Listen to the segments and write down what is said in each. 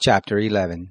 Chapter 11.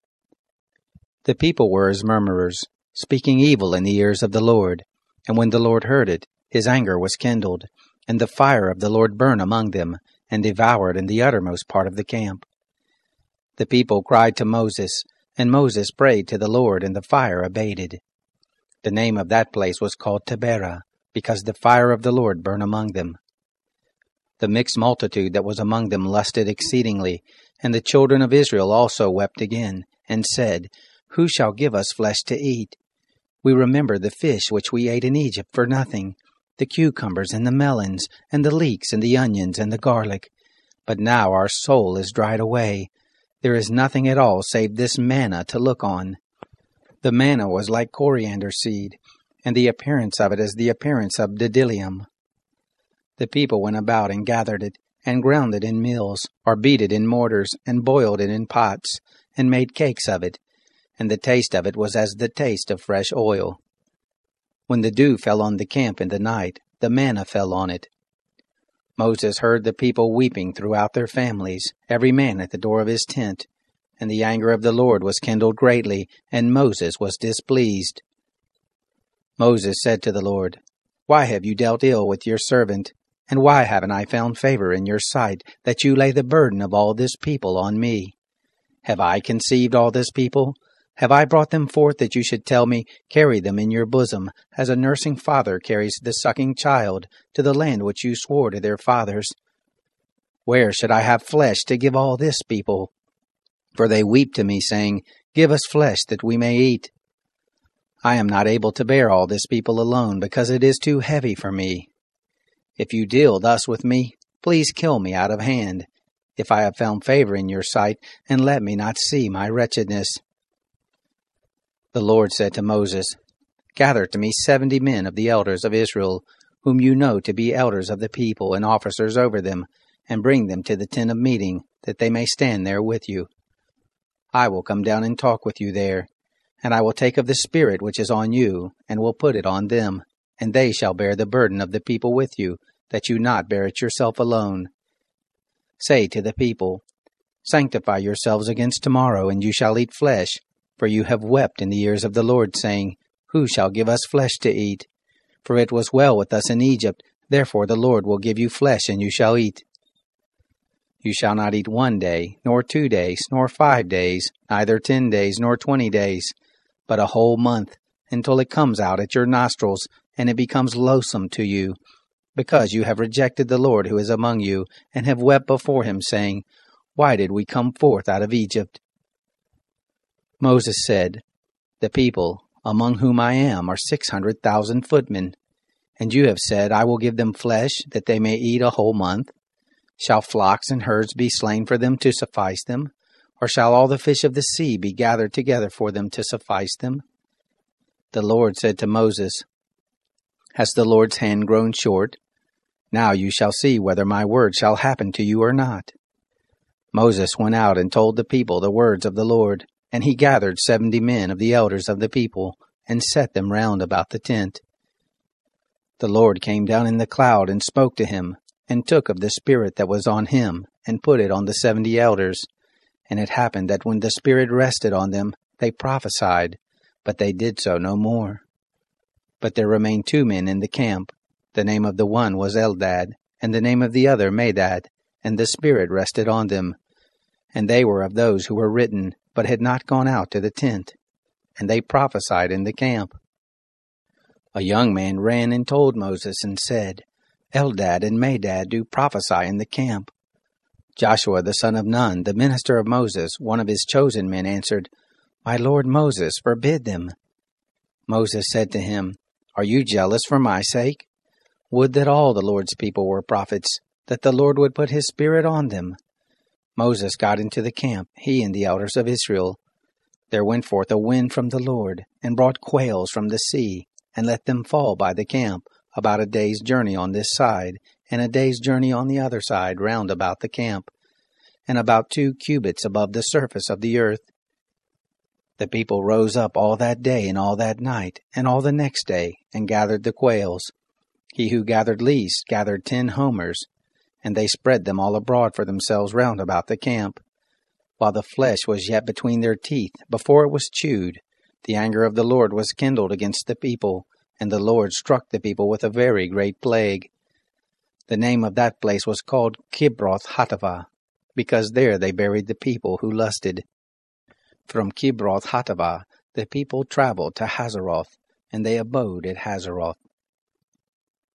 The people were as murmurers, speaking evil in the ears of the Lord. And when the Lord heard it, his anger was kindled, and the fire of the Lord burned among them, and devoured in the uttermost part of the camp. The people cried to Moses, and Moses prayed to the Lord, and the fire abated. The name of that place was called Taberah, because the fire of the Lord burned among them. The mixed multitude that was among them lusted exceedingly, and the children of Israel also wept again, and said, Who shall give us flesh to eat? We remember the fish which we ate in Egypt for nothing, the cucumbers and the melons, and the leeks and the onions and the garlic. But now our soul is dried away. There is nothing at all save this manna to look on. The manna was like coriander seed, and the appearance of it as the appearance of bdellium. The people went about and gathered it, and ground it in mills, or beat it in mortars, and boiled it in pots, and made cakes of it, and the taste of it was as the taste of fresh oil. When the dew fell on the camp in the night, the manna fell on it. Moses heard the people weeping throughout their families, every man at the door of his tent, and the anger of the Lord was kindled greatly, and Moses was displeased. Moses said to the Lord, Why have you dealt ill with your servant? And why haven't I found favor in your sight, that you lay the burden of all this people on me? Have I conceived all this people? Have I brought them forth that you should tell me, Carry them in your bosom, as a nursing father carries the sucking child, to the land which you swore to their fathers? Where should I have flesh to give all this people? For they weep to me, saying, Give us flesh that we may eat. I am not able to bear all this people alone, because it is too heavy for me. If you deal thus with me, please kill me out of hand, if I have found favor in your sight, and let me not see my wretchedness. The Lord said to Moses, Gather to me 70 men of the elders of Israel, whom you know to be elders of the people and officers over them, and bring them to the tent of meeting, that they may stand there with you. I will come down and talk with you there, and I will take of the Spirit which is on you, and will put it on them, and they shall bear the burden of the people with you, that you not bear it yourself alone. Say to the people, Sanctify yourselves against tomorrow, and you shall eat flesh, for you have wept in the ears of the Lord, saying, Who shall give us flesh to eat? For it was well with us in Egypt, therefore the Lord will give you flesh, and you shall eat. You shall not eat 1 day, nor 2 days, nor 5 days, neither 10 days, nor 20 days, but a whole month, until it comes out at your nostrils, and it becomes loathsome to you, because you have rejected the Lord who is among you, and have wept before him, saying, Why did we come forth out of Egypt? Moses said, The people, among whom I am, are 600,000 footmen. And you have said, I will give them flesh, that they may eat a whole month. Shall flocks and herds be slain for them to suffice them? Or shall all the fish of the sea be gathered together for them to suffice them? The Lord said to Moses, Has the Lord's hand grown short? Now you shall see whether my word shall happen to you or not. Moses went out and told the people the words of the Lord, and he gathered 70 men of the elders of the people, and set them round about the tent. The Lord came down in the cloud and spoke to him, and took of the Spirit that was on him, and put it on the 70 elders. And it happened that when the Spirit rested on them, they prophesied, but they did so no more. But there remained 2 men in the camp. The name of the one was Eldad, and the name of the other Medad, and the Spirit rested on them. And they were of those who were written, but had not gone out to the tent. And they prophesied in the camp. A young man ran and told Moses, and said, Eldad and Medad do prophesy in the camp. Joshua the son of Nun, the minister of Moses, one of his chosen men, answered, My lord Moses, forbid them. Moses said to him, Are you jealous for my sake? Would that all the Lord's people were prophets, that the Lord would put his Spirit on them. Moses got into the camp, he and the elders of Israel. There went forth a wind from the Lord, and brought quails from the sea, and let them fall by the camp, about a day's journey on this side, and a day's journey on the other side round about the camp, and about 2 cubits above the surface of the earth. The people rose up all that day and all that night, and all the next day, and gathered the quails. He who gathered least gathered 10 homers, and they spread them all abroad for themselves round about the camp. while the flesh was yet between their teeth, before it was chewed. The anger of the Lord was kindled against the people, and the Lord struck the people with a very great plague. The name of that place was called Kibroth-Hattaavah, because there they buried the people who lusted. From Kibroth-Hattaavah the people traveled to Hazeroth, and they abode at Hazeroth.